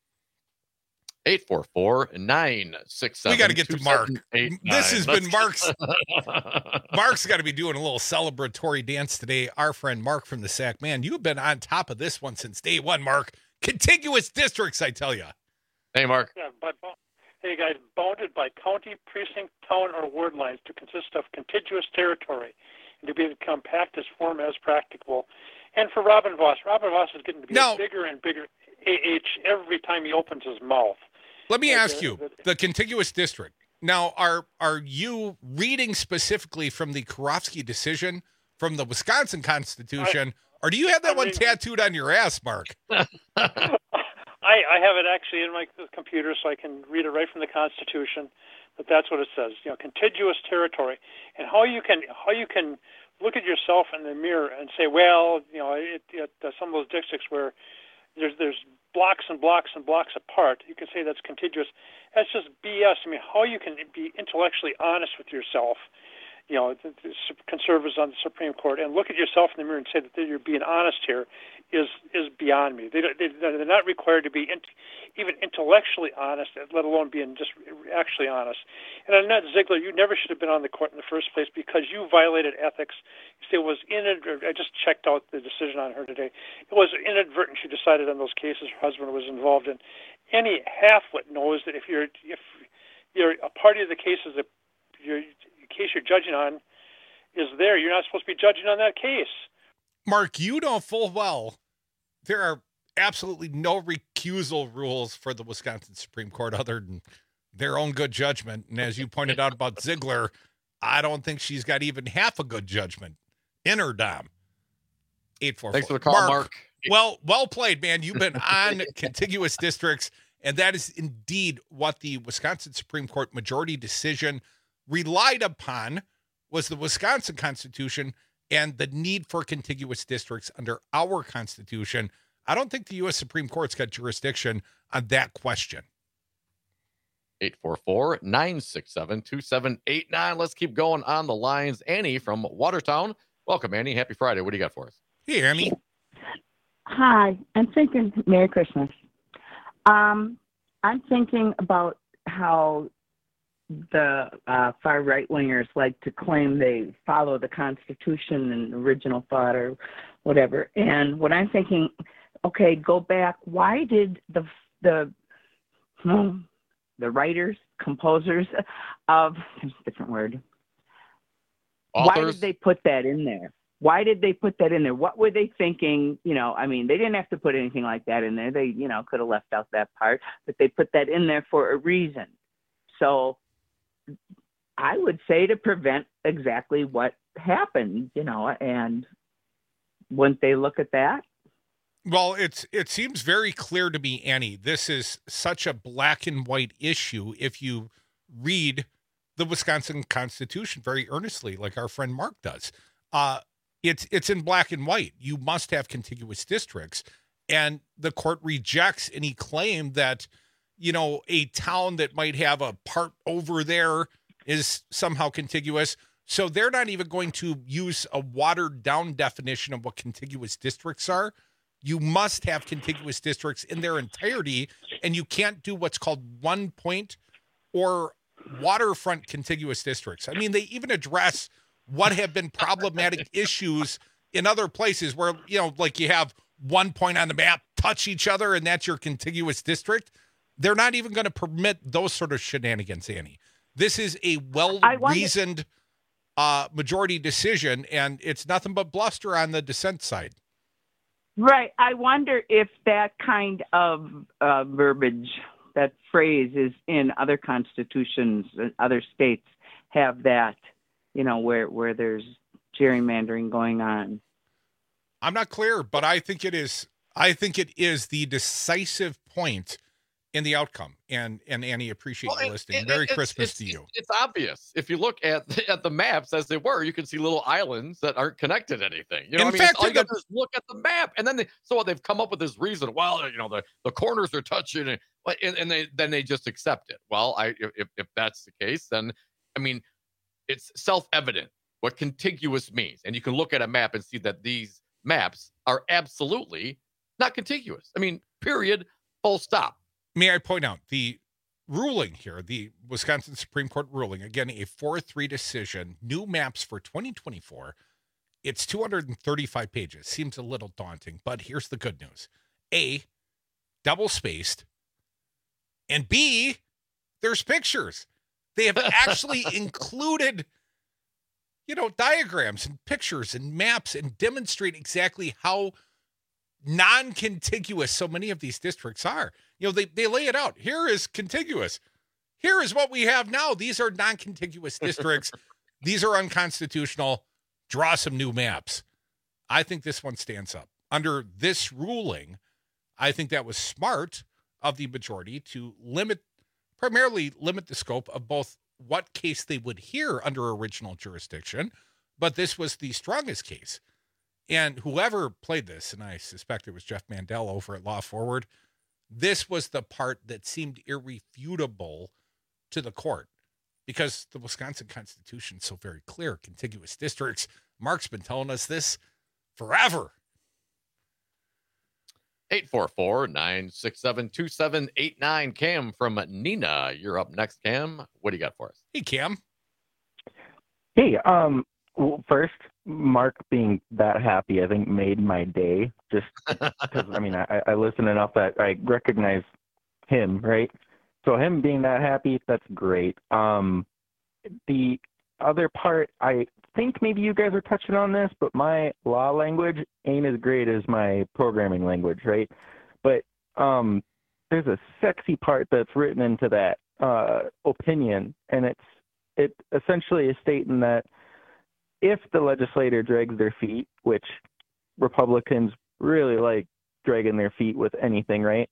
844-967. We got to get to Mark. This has been Mark's. Mark's got to be doing a little celebratory dance today. Our friend Mark from the Sac. Man, you've been on top of this one since day one, Mark. Contiguous districts, I tell you. Hey, Mark. Yeah, hey, guys, bounded by county, precinct, town, or ward lines to consist of contiguous territory and to be the compactest form as practicable. And for Robin Voss is getting to be a bigger and bigger AH every time he opens his mouth. Let me ask you, the contiguous district. Now, are you reading specifically from the Karofsky decision from the Wisconsin Constitution, or do you have that one tattooed on your ass, Mark? I have it actually in my computer, so I can read it right from the Constitution. But that's what it says. You know, contiguous territory, and how you can look at yourself in the mirror and say, well, you know, some of those districts where there's blocks and blocks and blocks apart, you can say that's contiguous. That's just BS. I mean, how you can be intellectually honest with yourself, you know, the conservatives on the Supreme Court, and look at yourself in the mirror and say that you're being honest here is beyond me. They're not required to be even intellectually honest, let alone being just actually honest. And Annette Ziegler, you never should have been on the court in the first place because you violated ethics. It was I just checked out the decision on her today. It was inadvertent. She decided on those cases her husband was involved in. Any half-wit knows that if you're a party of the cases that case you're judging on is there, you're not supposed to be judging on that case. Mark, you know full well there are absolutely no recusal rules for the Wisconsin Supreme Court other than their own good judgment. And as you pointed out about Ziegler, I don't think she's got even half a good judgment in her dom. 844. Thanks for the call, Mark. Well played, man. You've been on contiguous districts, and that is indeed what the Wisconsin Supreme Court majority decision relied upon, was the Wisconsin Constitution and the need for contiguous districts under our Constitution. I don't think the U.S. Supreme Court's got jurisdiction on that question. 844-967-2789. Let's keep going on the lines. Annie from Watertown. Welcome, Annie. Happy Friday. What do you got for us? Hey, Annie. Hi. I'm thinking Merry Christmas. I'm thinking about how the far right-wingers like to claim they follow the Constitution and original thought or whatever. And what I'm thinking, okay, go back. Why did the writers, composers of, different word, authors? Why did they put that in there? Why did they put that in there? What were they thinking? You know, I mean, they didn't have to put anything like that in there. They, you know, could have left out that part, but they put that in there for a reason. So I would say to prevent exactly what happened, you know, and wouldn't they look at that? Well, it seems very clear to me, Annie, this is such a black and white issue if you read the Wisconsin Constitution very earnestly, like our friend Mark does. It's in black and white. You must have contiguous districts. And the court rejects any claim that, you know, a town that might have a part over there is somehow contiguous. So they're not even going to use a watered down definition of what contiguous districts are. You must have contiguous districts in their entirety, and you can't do what's called 1 point or waterfront contiguous districts. I mean, they even address what have been problematic issues in other places where, like you have 1 point on the map touch each other and that's your contiguous district. They're not even going to permit those sort of shenanigans, Annie. This is a well-reasoned majority decision, and it's nothing but bluster on the dissent side. Right. I wonder if that kind of verbiage, that phrase, is in other constitutions, other states have that, where there's gerrymandering going on. I'm not clear, but I think it is. I think it is the decisive point in the outcome. And Annie, appreciate you listening. Merry Christmas to you. It's obvious. If you look at the maps as they were, you can see little islands that aren't connected to anything. In fact, all you got to just look at the map, and then they've come up with this reason. Well, the corners are touching, and they just accept it. Well, if that's the case, then it's self-evident what contiguous means, and you can look at a map and see that these maps are absolutely not contiguous. Period. Full stop. May I point out the ruling here, the Wisconsin Supreme Court ruling, again, a 4-3 decision, new maps for 2024. It's 235 pages. Seems a little daunting, but here's the good news. A, double-spaced, and B, there's pictures. They have actually included, diagrams and pictures and maps and demonstrate exactly how non-contiguous so many of these districts are. They lay it out. Here is contiguous. Here is what we have now. These are non-contiguous districts. These are unconstitutional. Draw some new maps. I think this one stands up. Under this ruling, I think that was smart of the majority to primarily limit the scope of both what case they would hear under original jurisdiction, but this was the strongest case. And whoever played this, and I suspect it was Jeff Mandel over at Law Forward, this was the part that seemed irrefutable to the court because the Wisconsin Constitution is so very clear. Contiguous districts. Mark's been telling us this forever. 844-967-2789. Cam from Nina. You're up next, Cam. What do you got for us? Hey, Cam. Hey, well, first, Mark being that happy, I think, made my day. Just because, I listen enough that I recognize him, right? So him being that happy, that's great. The other part, I think maybe you guys are touching on this, but my law language ain't as great as my programming language, right? But there's a sexy part that's written into that opinion, and it essentially is stating that if the legislator drags their feet, which Republicans really like dragging their feet with anything, right?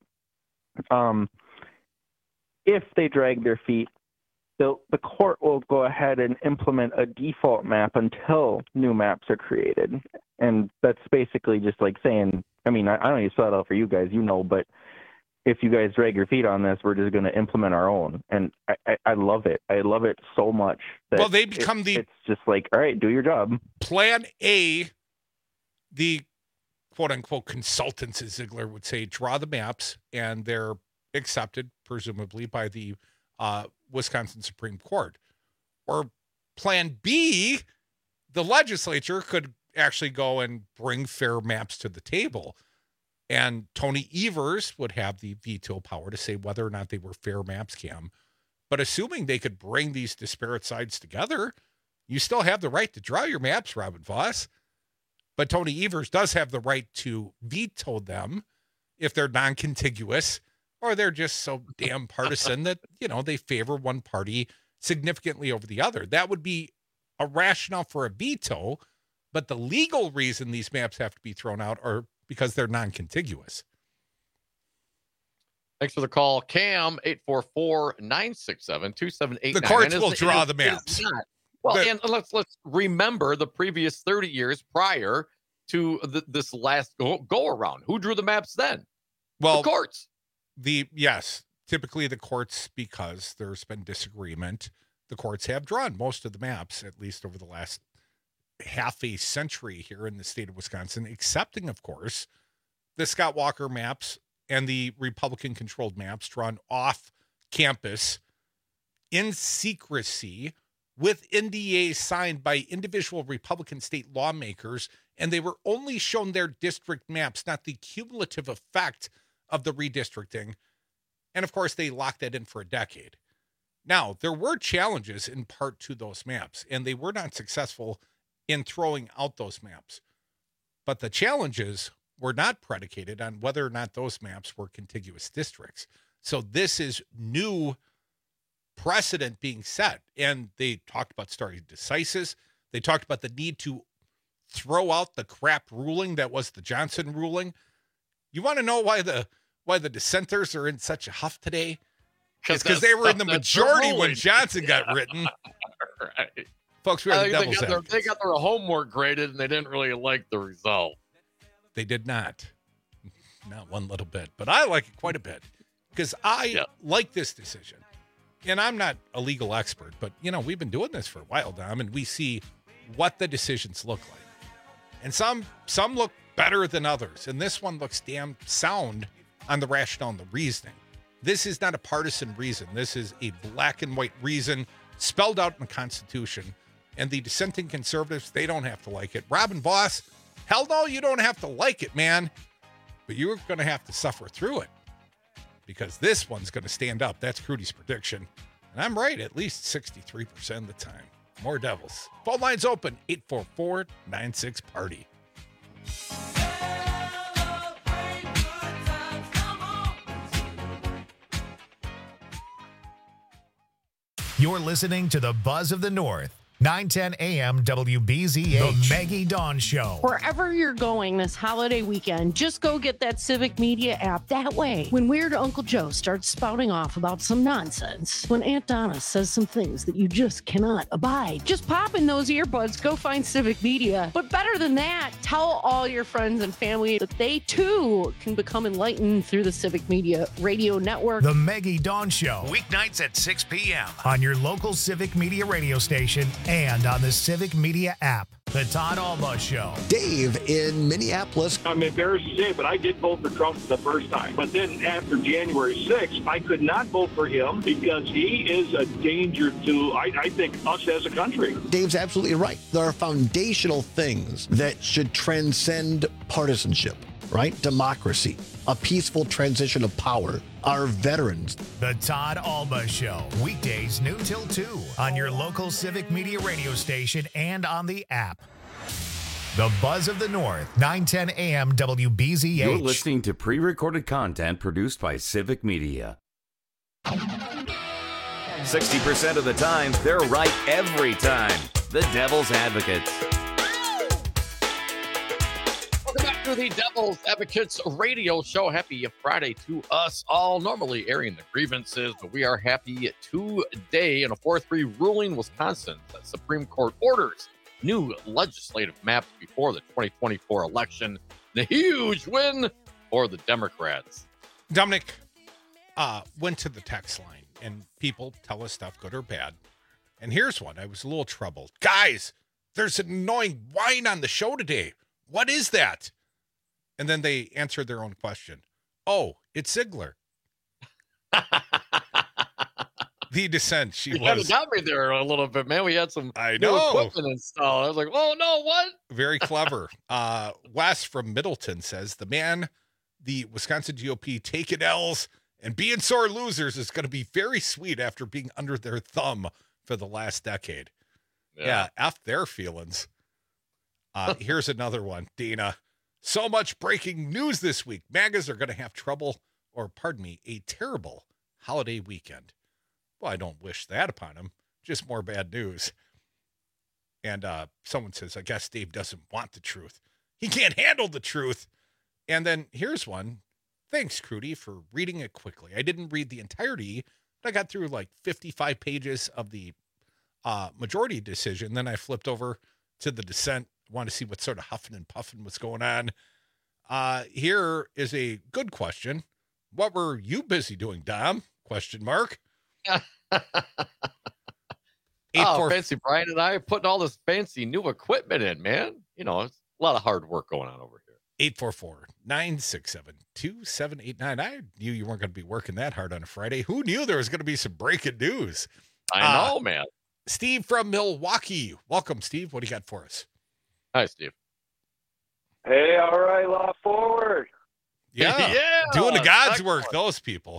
If they drag their feet, the court will go ahead and implement a default map until new maps are created. And that's basically just like saying, I don't need to spell it out for you guys, but if you guys drag your feet on this, we're just going to implement our own. And I love it. I love it so much. That they become it's just like, all right, do your job. Plan A, the quote-unquote consultants, as Ziegler would say, draw the maps, and they're accepted, presumably, by the Wisconsin Supreme Court. Or Plan B, the legislature could actually go and bring fair maps to the table. And Tony Evers would have the veto power to say whether or not they were fair maps, Cam. But assuming they could bring these disparate sides together, you still have the right to draw your maps, Robin Voss. But Tony Evers does have the right to veto them if they're non-contiguous or they're just so damn partisan that, they favor one party significantly over the other. That would be a rationale for a veto, but the legal reason these maps have to be thrown out are because they're non-contiguous. Thanks for the call, Cam. 844-967-2789. The courts will draw the maps. And let's remember the previous 30 years prior to this last go around. Who drew the maps then? Well, the courts. Typically the courts, because there's been disagreement, the courts have drawn most of the maps, at least over the last half a century here in the state of Wisconsin, excepting, of course, the Scott Walker maps and the Republican-controlled maps drawn off campus in secrecy with NDAs signed by individual Republican state lawmakers, and they were only shown their district maps, not the cumulative effect of the redistricting. And, of course, they locked that in for a decade. Now, there were challenges in part to those maps, and they were not successful in throwing out those maps. But the challenges were not predicated on whether or not those maps were contiguous districts. So this is new precedent being set. And they talked about stare decisis. They talked about the need to throw out the crap ruling that was the Johnson ruling. You want to know why the dissenters are in such a huff today? It's because they were in the majority when Johnson got written. Right. Folks, we are the devil's they advocates. got their homework graded, and they didn't really like the result. They did not. Not one little bit. But I like it quite a bit because I like this decision. And I'm not a legal expert, but, we've been doing this for a while, Dom, and we see what the decisions look like. And some look better than others. And this one looks damn sound on the rationale and the reasoning. This is not a partisan reason. This is a black and white reason spelled out in the Constitution. And the dissenting conservatives, they don't have to like it. Robin Voss, hell no, you don't have to like it, man. But you're going to have to suffer through it because this one's going to stand up. That's Crudy's prediction. And I'm right at least 63% of the time. More Devils. Phone lines open, 844-96-PARTY. You're listening to the Buzz of the North. 9:10 a.m. WBZH. The Maggie Dawn Show. Wherever you're going this holiday weekend, just go get that Civic Media app. That way, when Weird Uncle Joe starts spouting off about some nonsense, when Aunt Donna says some things that you just cannot abide, just pop in those earbuds, go find Civic Media. But better than that, tell all your friends and family that they too can become enlightened through the Civic Media radio network. The Maggie Dawn Show. Weeknights at 6 p.m. on your local Civic Media radio station and on the Civic Media app. The Todd Alba Show. Dave in Minneapolis. I'm embarrassed to say it, but I did vote for Trump the first time. But then after January 6th, I could not vote for him because he is a danger to, I think, us as a country. Dave's absolutely right. There are foundational things that should transcend partisanship, right? Democracy, a peaceful transition of power, our veterans. The Todd Alba Show. Weekdays noon till 2 on your local Civic Media radio station and on the app. The Buzz of the North, 9:10 a.m. WBZH. You're listening to pre-recorded content produced by Civic Media. 60% of the time, they're right every time. The Devil's Advocates. Welcome back to the Devil's Advocates radio show. Happy Friday to us all. Normally airing the grievances, but we are happy today in a 4-3 ruling. Wisconsin, the Supreme Court orders new legislative maps before the 2024 election. The huge win for the Democrats. Dominic went to the text line, and people tell us stuff, good or bad. And here's one. I was a little troubled. Guys, there's an annoying whine on the show today. What is that? And then they answered their own question. Oh, it's Ziegler. The dissent. She was. Got me there a little bit, man. We had some new equipment installed. I was like, oh, no, what? Very clever. Wes from Middleton says, the Wisconsin GOP taking L's and being sore losers is going to be very sweet after being under their thumb for the last decade. Yeah, F their feelings. Here's another one. Dana, so much breaking news this week. MAGAs are going to have a terrible holiday weekend. Well, I don't wish that upon them. Just more bad news. And someone says, I guess Dave doesn't want the truth. He can't handle the truth. And then here's one. Thanks, Crudy, for reading it quickly. I didn't read the entirety, but I got through like 55 pages of the majority decision. Then I flipped over to the dissent. Want to see what sort of huffing and puffing was going on. Here is a good question. What were you busy doing, Dom? Question mark. Fancy Brian and I are putting all this fancy new equipment in, man. You know, it's a lot of hard work going on over here. 844-967-2789. I knew you weren't going to be working that hard on a Friday. Who knew there was going to be some breaking news? I know, man. Steve from Milwaukee. Welcome, Steve. What do you got for us? Hi, Steve. Hey, all right, law forward. Yeah. Yeah, Doing the God's excellent. work, those people.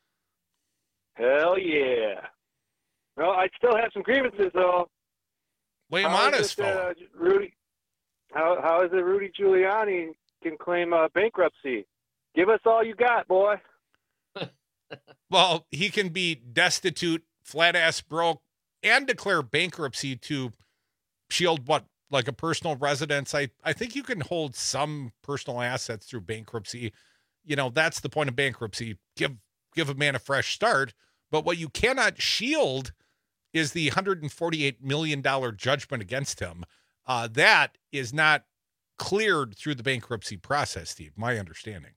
Hell yeah. Well, I still have some grievances, though. Lay them How on is us, it, fella. Rudy, how is it Rudy Giuliani can claim bankruptcy? Give us all you got, boy. Well, he can be destitute, flat-ass broke, and declare bankruptcy to shield what? Like a personal residence. I think you can hold some personal assets through bankruptcy. You know, that's the point of bankruptcy. Give a man a fresh start. But what you cannot shield is the $148 million judgment against him. That is not cleared through the bankruptcy process, Steve, my understanding.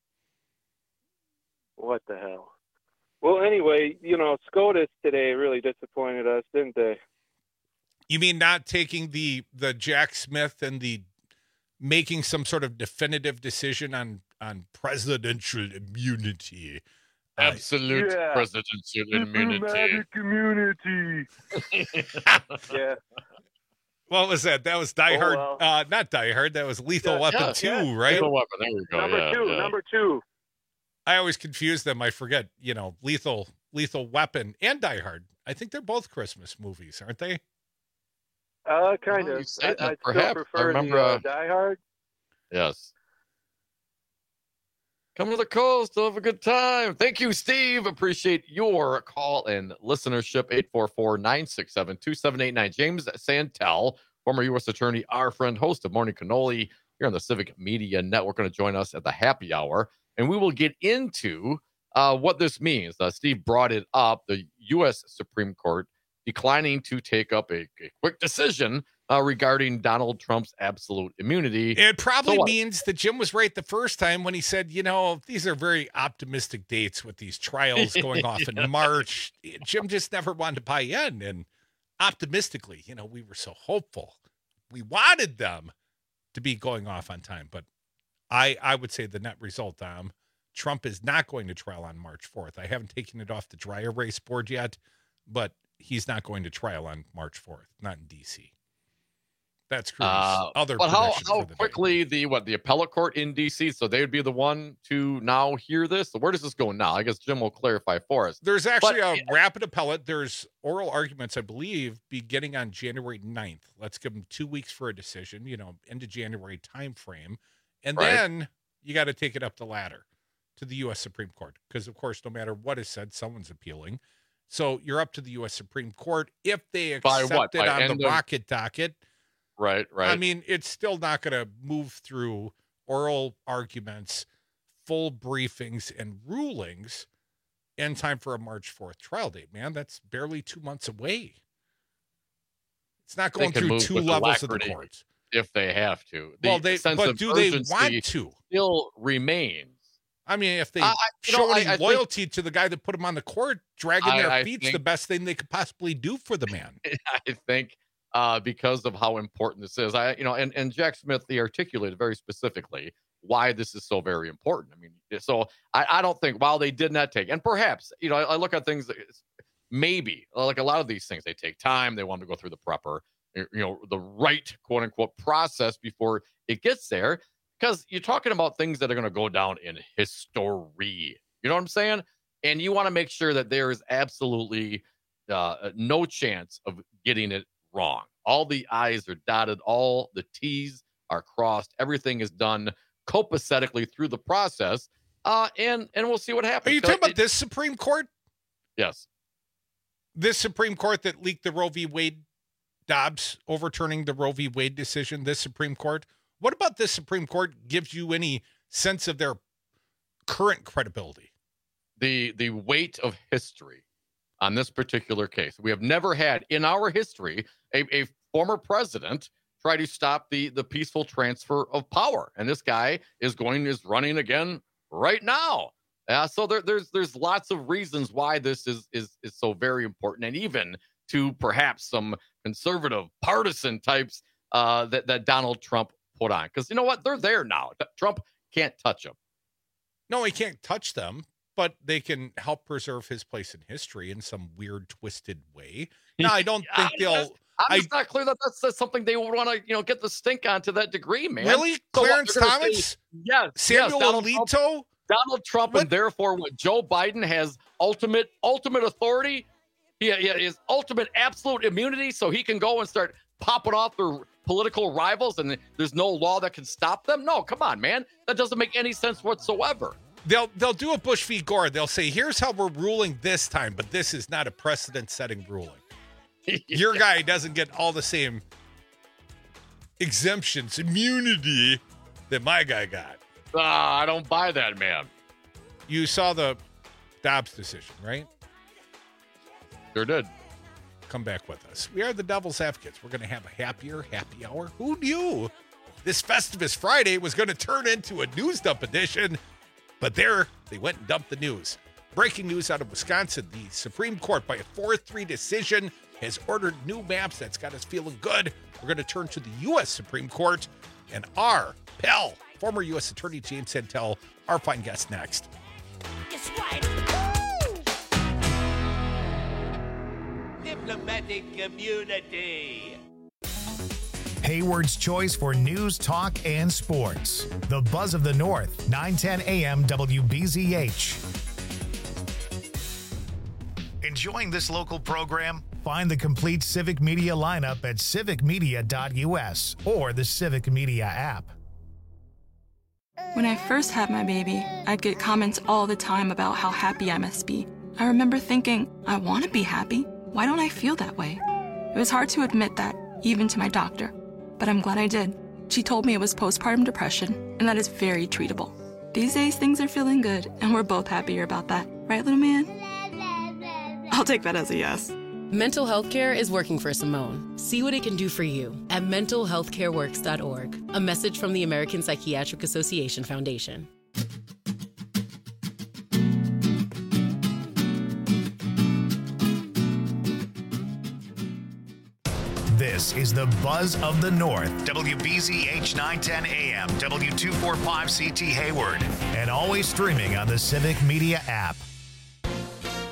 What the hell? Well, anyway, SCOTUS today really disappointed us, didn't they? You mean not taking the Jack Smith and the making some sort of definitive decision on presidential immunity? Absolute presidential immunity. Immunity. Yeah. What was that? That was Die Hard. well. Not Die Hard. That was Lethal Weapon 2, right? Lethal Weapon. There we go. Number two. I always confuse them. I forget, Lethal Weapon and Die Hard. I think they're both Christmas movies, aren't they? Kind of. You say that, I still perhaps. I prefer remember, the Die Hard. Yes. Come to the coast. Have a good time. Thank you, Steve. Appreciate your call and listenership. 844-967-2789. James Santel, former U.S. attorney, our friend, host of Morning Cannoli here on the Civic Media Network, going to join us at the happy hour. And we will get into what this means. Steve brought it up. The U.S. Supreme Court declining to take up a quick decision regarding Donald Trump's absolute immunity. It probably means that Jim was right the first time when he said, these are very optimistic dates with these trials going off in March. Jim just never wanted to buy in. And optimistically, we were so hopeful. We wanted them to be going off on time. But I would say the net result, Trump is not going to trial on March 4th. I haven't taken it off the dry erase board yet, but he's not going to trial on March 4th, not in D.C. That's Cruise. But how quickly the appellate court in D.C., so they would be the one to now hear this? So where does this go now? I guess Jim will clarify for us. There's actually a rapid appellate. There's oral arguments, I believe, beginning on January 9th. Let's give them 2 weeks for a decision, end of January time frame. And then you got to take it up the ladder to the U.S. Supreme Court. Because, of course, no matter what is said, someone's appealing. So you're up to the U.S. Supreme Court. If they accept it on the rocket docket, right. I mean, it's still not going to move through oral arguments, full briefings, and rulings in time for a March 4th trial date, man. That's barely 2 months away. It's not going through two levels of the courts. If they have to. But do they want to? Still remains. I mean, if they show any loyalty to the guy that put him on the court, dragging their feet's the best thing they could possibly do for the man. I think because of how important this is, and Jack Smith, he articulated very specifically why this is so very important. I mean, so I don't think while they did not take, and perhaps, I look at things, maybe like a lot of these things, they take time. They want to go through the proper, the right quote unquote process before it gets there. Because you're talking about things that are going to go down in history. You know what I'm saying? And you want to make sure that there is absolutely no chance of getting it wrong. All the I's are dotted, all the T's are crossed. Everything is done copacetically through the process. And we'll see what happens. Are you talking about this Supreme Court? Yes. This Supreme Court that leaked the Roe v. Wade, Dobbs overturning the Roe v. Wade decision, this Supreme Court? What about this Supreme Court gives you any sense of their current credibility? The weight of history on this particular case. We have never had in our history a former president try to stop the peaceful transfer of power. And this guy is running again right now. So there's lots of reasons why this is so very important. And even to perhaps some conservative partisan types that Donald Trump put on. Because you know what? They're there now. Trump can't touch them. No, he can't touch them, but they can help preserve his place in history in some weird, twisted way. No, I don't think they'll... I'm just not clear that that's something they would want to, get the stink on to that degree, man. Really? So Clarence Thomas? Yes. Samuel Alito? Donald Trump, and therefore what Joe Biden has ultimate authority. He has ultimate absolute immunity, so he can go and start popping off their political rivals, and there's no law that can stop them. No, come on, man. That doesn't make any sense whatsoever. They'll do a Bush v. Gore. They'll say, here's how we're ruling this time, but this is not a precedent-setting ruling. Your guy doesn't get all the same exemptions, immunity that my guy got. I don't buy that, man. You saw the Dobbs decision, right? Sure did. Come back with us. We are the Devil's Advocates. We're going to have a happy hour. Who knew this Festivus Friday was going to turn into a news dump edition? But there, they went and dumped the news. Breaking news out of Wisconsin. The Supreme Court, by a 4-3 decision, has ordered new maps. That's got us feeling good. We're going to turn to the U.S. Supreme Court, and our pal, former U.S. Attorney James Santel, our fine guest next. It's right. Diplomatic community. Hayward's choice for news, talk, and sports. The Buzz of the North, 910 AM WBZH. Enjoying this local program? Find the complete Civic Media lineup at civicmedia.us or the Civic Media app. When I first had my baby, I'd get comments all the time about how happy I must be. I remember thinking, I want to be happy. Why don't I feel that way? It was hard to admit that, even to my doctor. But I'm glad I did. She told me it was postpartum depression, and that is very treatable. These days, things are feeling good, and we're both happier about that. Right, little man? I'll take that as a yes. Mental health care is working for Simone. See what it can do for you at mentalhealthcareworks.org. A message from the American Psychiatric Association Foundation. This is the Buzz of the North, WBZH 910 AM, W245CT Hayward, and always streaming on the Civic Media app.